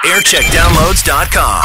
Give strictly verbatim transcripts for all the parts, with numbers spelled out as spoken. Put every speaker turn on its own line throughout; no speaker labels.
aircheck downloads dot com.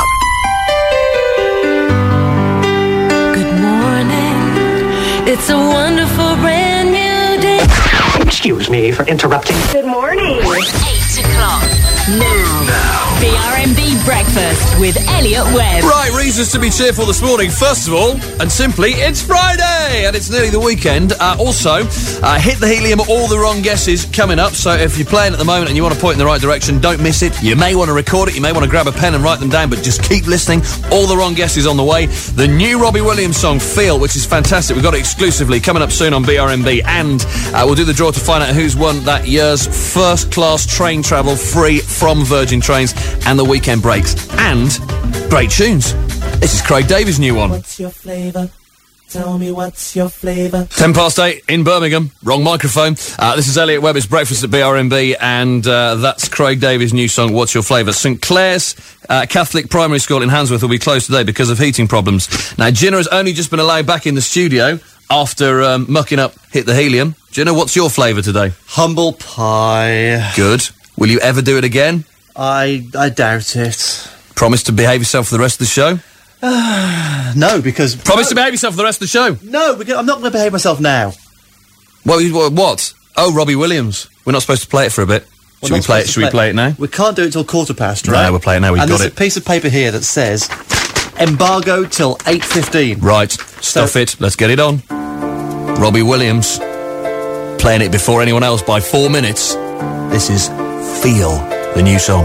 Good morning. It's a wonderful brand new day.
Excuse me for interrupting.
Good morning.
eight o'clock. Now. now. B R M B Breakfast with Elliot Webb.
Right, reasons to be cheerful this morning. First of all, and simply, it's Friday, and it's nearly the weekend. Uh, also, uh, Hit the Helium, all the wrong guesses coming up. So if you're playing at the moment and you want to point in the right direction, don't miss it. You may want to record it, you may want to grab a pen and write them down, but just keep listening. All the wrong guesses on the way. The new Robbie Williams song, Feel, which is fantastic. We've got it exclusively coming up soon on B R M B, and uh, we'll do the draw to find out who's won that year's first-class train travel free from Virgin Trains and the weekend breaks. And great tunes. This is Craig Davies' new one.
What's your flavour? Tell me what's your flavour.
Ten past eight in Birmingham. Wrong microphone. Uh, this is Elliot Webb. It's Breakfast at B R M B, and uh, that's Craig Davies' new song, What's Your Flavour? St Clair's uh, Catholic Primary School in Handsworth will be closed today because of heating problems. Now, Gina has only just been allowed back in the studio after um, mucking up Hit the Helium. Gina, what's your flavour today?
Humble pie.
Good. Will you ever do it again?
I I doubt it.
Promise to behave yourself for the rest of the show?
Uh, no, because...
Promise
no.
to behave yourself for the rest of the show?
No, because I'm not going to behave myself now.
Well, what? Oh, Robbie Williams. We're not supposed to play it for a bit. Should we play it? Should we play it now?
We can't do it till quarter past, right?
No, we'll play it now. We've
and
got
there's
it.
a piece of paper here that says embargo till eight fifteen.
Right. Stuff
So-
it. Let's get it on. Robbie Williams. Playing it before anyone else by four minutes. This is Feel, the new song.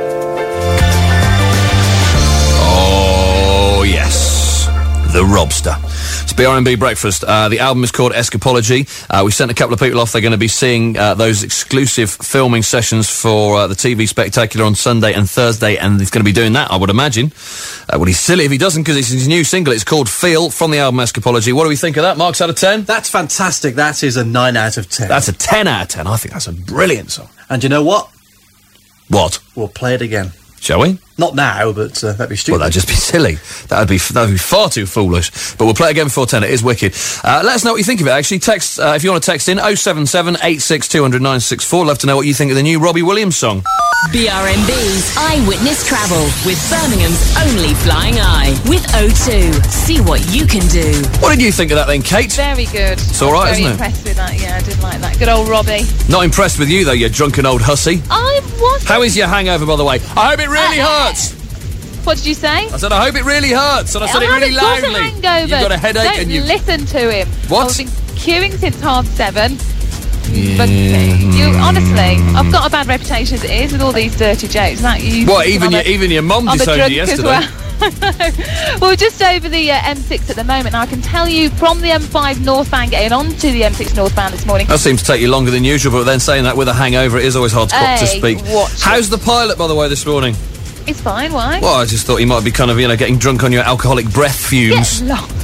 Oh, yes. The Robster. It's B R M B Breakfast. Uh, the album is called Escapology. Uh, we sent a couple of people off. They're going to be seeing uh, those exclusive filming sessions for uh, the T V Spectacular on Sunday and Thursday, and he's going to be doing that, I would imagine. Uh, well, he's silly if he doesn't, because it's his new single. It's called Feel, from the album Escapology. What do we think of that? Marks out of ten?
That's fantastic. That is a nine out of ten.
That's a ten out of ten. I think that's a brilliant song.
And you know what?
What?
We'll play it again.
Shall we?
Not now, but uh, that'd be stupid.
Well, that'd just be silly. That'd be that'd be far too foolish. But we'll play it again before ten. It is wicked. Uh, let us know what you think of it, actually. Text, uh, if you want to text in, oh seven seven, eight six two, nine six four. Love to know what you think of the new Robbie Williams song.
B R M B's Eyewitness Travel with Birmingham's only Flying Eye with O two. See what you can do.
What did you think of that then, Kate?
Very good.
It's all right,
Very
isn't it?
impressed with that, yeah, I did like that. Good old Robbie.
Not impressed with you, though, you drunken old hussy.
I was.
How is your hangover, by the way? I hope it really
Uh,
hurts.
What did you say?
I said, I hope it really hurts. And I said
I
it really
haven't got
loudly.
a hangover.
You've got a headache
Don't
and you...
listen to him.
What?
I've been queuing since half seven.
Yeah.
But you, honestly, I've got a bad reputation as it is with all these dirty jokes. That you.
What, even your, even your mum
I'm a
disowned
drunk
you
as
yesterday?
well. Well, we're just over the uh, M six at the moment. Now, I can tell you from the M five northbound getting onto the M six northbound this morning.
That seems to take you longer than usual, but then saying that with a hangover, it is always hard to,
Hey,
to speak.
watch
How's
it.
the pilot, by the way, this morning?
It's fine, why?
Well, I just thought you might be kind of, you know, getting drunk on your alcoholic breath fumes.
Get lost.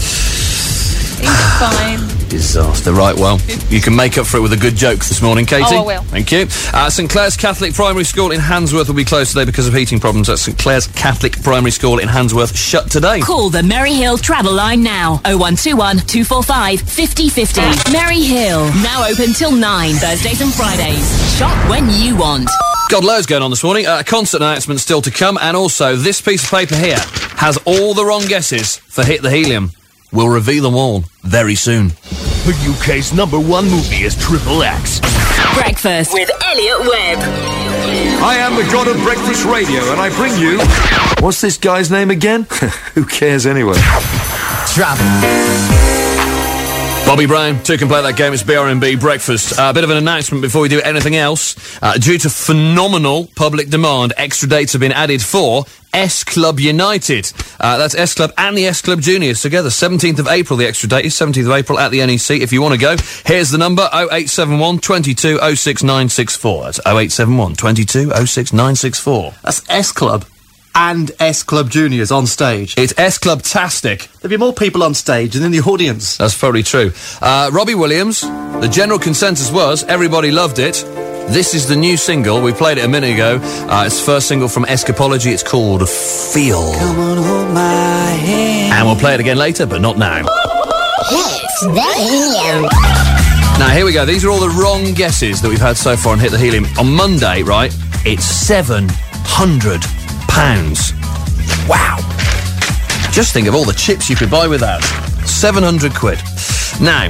It's fine.
Disaster. Right, well, you can make up for it with a good joke this morning, Katie.
Oh, I will.
Thank you. Uh, St Clair's Catholic Primary School in Handsworth will be closed today because of heating problems. At St Clair's Catholic Primary School in Handsworth, shut today.
Call the Merry Hill Travel Line now. oh one two one, two four five, five oh five oh. Merry Hill. Now open till nine, Thursdays and Fridays. Shop when you want.
God, loads going on this morning. Uh, a concert announcement still to come, and also this piece of paper here has all the wrong guesses for Hit the Helium. We'll reveal them all very soon.
The U K's number one movie is Triple X.
Breakfast with Elliot Webb.
I am the god of breakfast radio, and I bring you... What's this guy's name again? Who cares anyway?
Travel.
Bobby Brown, two can play that game. It's B R M B Breakfast. A uh, bit of an announcement before we do anything else. Uh, due to phenomenal public demand, extra dates have been added for S Club United. Uh, that's S Club and the S Club Juniors together. seventeenth of April, the extra date is seventeenth of April at the N E C. If you want to go, here's the number, oh eight seven one, two two oh six nine six four. That's oh eight seven one, two two oh six nine six four.
That's S Club and S Club Juniors on stage.
It's S Club-tastic.
There'd be more people on stage than in the audience.
That's probably true. Uh, Robbie Williams, the general consensus was everybody loved it. This is the new single. We played it a minute ago. Uh, it's the first single from Escapology. It's called Feel.
Come on, hold my hand.
And we'll play it again later, but not now.
Hit the Helium.
Now, here we go. These are all the wrong guesses that we've had so far on Hit the Helium. On Monday, right, it's seven hundred pounds. Wow. Just think of all the chips you could buy with that. seven hundred quid. Now,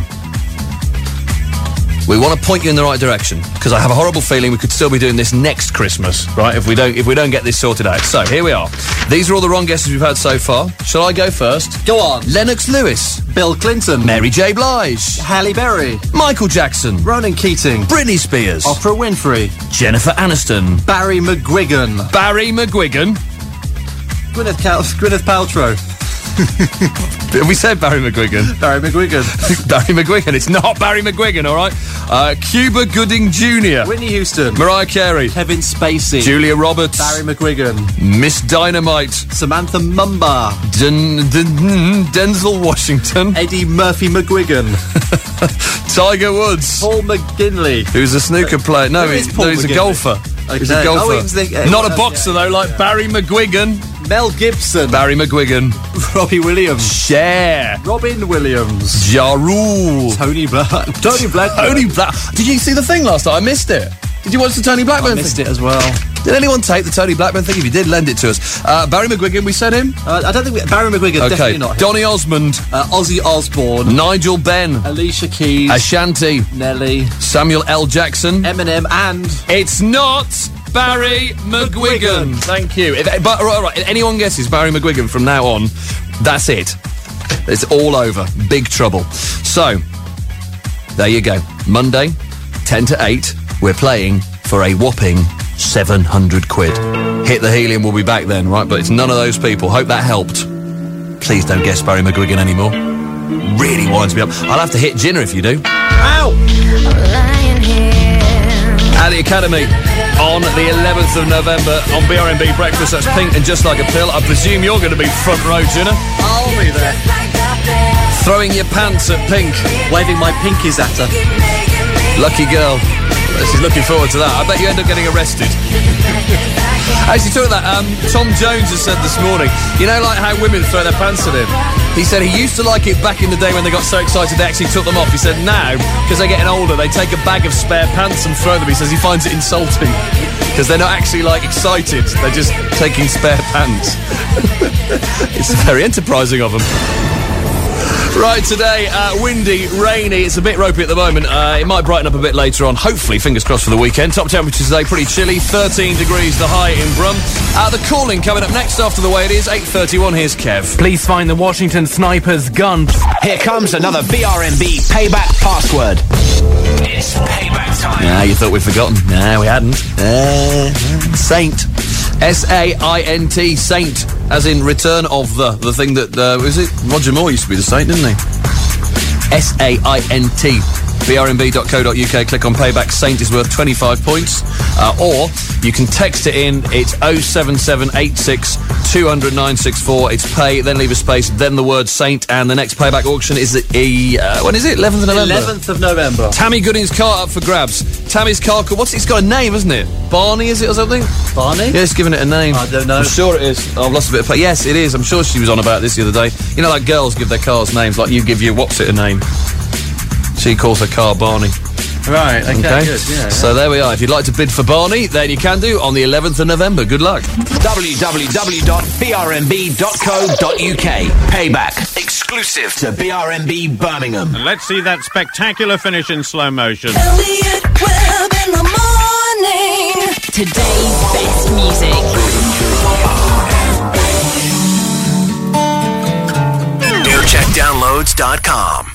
we want to point you in the right direction, because I have a horrible feeling we could still be doing this next Christmas, right, if we don't if we don't get this sorted out. So, here we are. These are all the wrong guesses we've had so far. Shall I go first?
Go on.
Lennox Lewis.
Bill Clinton.
Mary J. Blige.
Halle Berry.
Michael Jackson.
Ronan Keating.
Britney Spears.
Oprah Winfrey.
Jennifer Aniston.
Barry McGuigan.
Barry McGuigan.
Gwyneth, Cal- Gwyneth Paltrow.
Have we said Barry McGuigan?
Barry McGuigan.
Barry McGuigan. It's not Barry McGuigan, all right? Uh, Cuba Gooding Junior
Whitney Houston.
Mariah Carey.
Kevin Spacey.
Julia Roberts.
Barry McGuigan.
Miss Dynamite.
Samantha Mumba.
Den- Den- Denzel Washington.
Eddie Murphy McGuigan.
Tiger Woods.
Paul McGinley.
Who's a snooker player. No,
Who is
he-
Paul
no he's
McGinley?
a golfer.
Okay.
He's a golfer.
Oh, he's the- uh,
Not a
uh,
boxer, though, like Barry McGuigan.
Mel Gibson.
Barry McGuigan.
Robbie Williams.
Cher.
Robin Williams.
Ja Rule.
Tony Black. Tony Black.
Tony Black. Did you see the thing last night? I missed it. Did you watch the Tony Blackburn
I missed
thing?
it as well.
Did anyone take the Tony Blackburn thing? If you did, lend it to us. Uh, Barry McGuigan, we said him?
Uh, I don't think... We, Barry McGuigan,
Okay.
definitely not him.
Donny Osmond.
Uh, Ozzy Osbourne.
Nigel Benn.
Alicia Keys.
Ashanti.
Nelly.
Samuel L. Jackson.
Eminem and...
It's not Barry McGuigan.
McGuigan.
Thank you. If, but, right, right, if anyone guesses Barry McGuigan from now on, that's it. It's all over. Big trouble. So, there you go. Monday, ten to eight, we're playing for a whopping seven hundred quid. Hit the Helium, we'll be back then, right? But it's none of those people. Hope that helped. Please don't guess Barry McGuigan anymore. Really winds me up. I'll have to hit Ginner if you do.
Ow!
At the Academy on the eleventh of November on B R M B Breakfast. That's Pink and Just Like a Pill. I presume you're going to be front row, Ginner.
I'll be there.
Throwing your pants at Pink.
Waving my pinkies at her.
Lucky girl. She's looking forward to that. I bet you end up getting arrested. Actually, talking about that, um, Tom Jones has said this morning, you know, like how women throw their pants at him? He said he used to like it back in the day when they got so excited they actually took them off. He said now, because they're getting older, they take a bag of spare pants and throw them. He says he finds it insulting because they're not actually, like, excited. They're just taking spare pants. It's very enterprising of them. Right, today, uh, windy, rainy, it's a bit ropey at the moment. Uh, it might brighten up a bit later on, hopefully, fingers crossed for the weekend. Top temperatures today, pretty chilly, thirteen degrees the high in Brum. Uh, the calling coming up next after the way it is, eight thirty-one, here's Kev.
Please find the Washington sniper's gun.
Here comes another B R M B payback password. It's payback time.
Nah, you thought we'd forgotten. Nah, we hadn't. Uh, Saint. S A I N T, Saint, as in return of the, the thing that, uh, was it? Roger Moore used to be the Saint, didn't he? S A I N T. B R M B dot co dot U K, click on payback. Saint is worth twenty-five points. Uh, or you can text it in. It's oh seven seven eight six two hundred nine six four. It's pay, then leave a space, then the word Saint. And the next payback auction is at, uh, when is it? eleventh of November?
eleventh of November.
Tammy Gooding's car up for grabs. Tammy's car, what's it? It's got a name, isn't it? Barney, is it, or something?
Barney?
Yeah, it's giving it a name.
I don't know.
I'm sure it is. Oh, I've lost a bit of... Yes, it is. I'm sure she was on about this the other day. You know, like girls give their cars names, like you give your what's it a name. She calls her car Barney.
Right, okay,
okay?
good, yeah, yeah.
So there we are. If you'd like to bid for Barney, then you can do on the eleventh of November. Good luck.
w w w dot b r m b dot co dot u k. Payback. Exclusive to B R M B Birmingham.
And let's see that spectacular finish in slow motion.
Elliot Webb in the morning.
Today's best music.
air check downloads dot com.